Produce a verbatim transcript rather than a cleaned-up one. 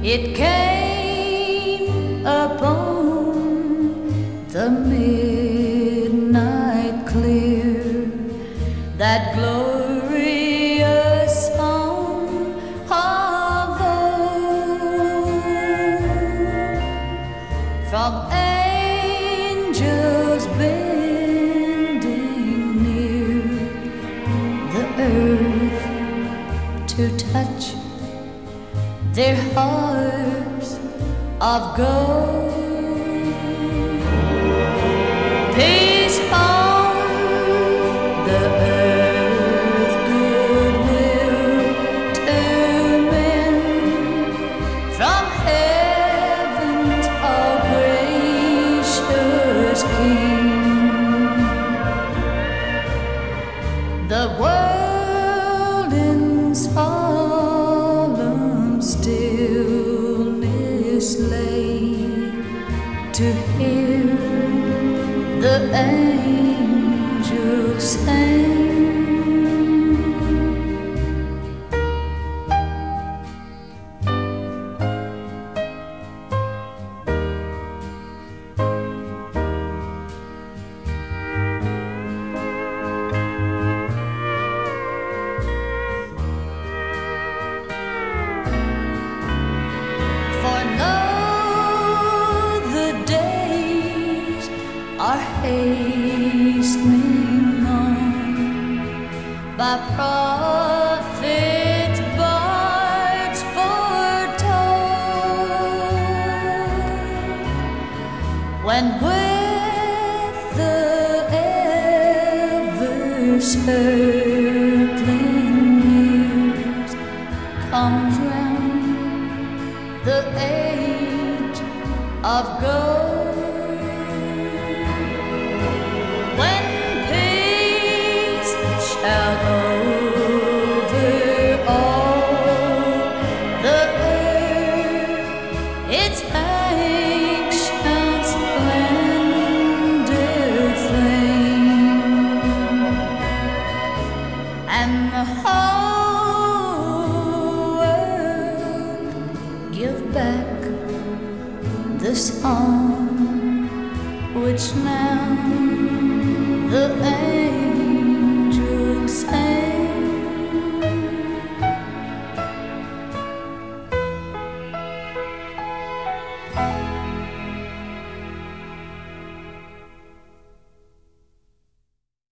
It came upon the midnight clear, that glorious song of old, from angels bending near the earth to touch their harps of gold. Peace on the earth, goodwill to men, from heaven's all gracious King. The world in solemn stillness lay to hear the angels sing. For lo, the days are hastening on, by prophets, bards foretold, when with the ever-circling years comes round the age of gold, when peace shall over all the earth its ancient splendor flame, and the whole world give back the song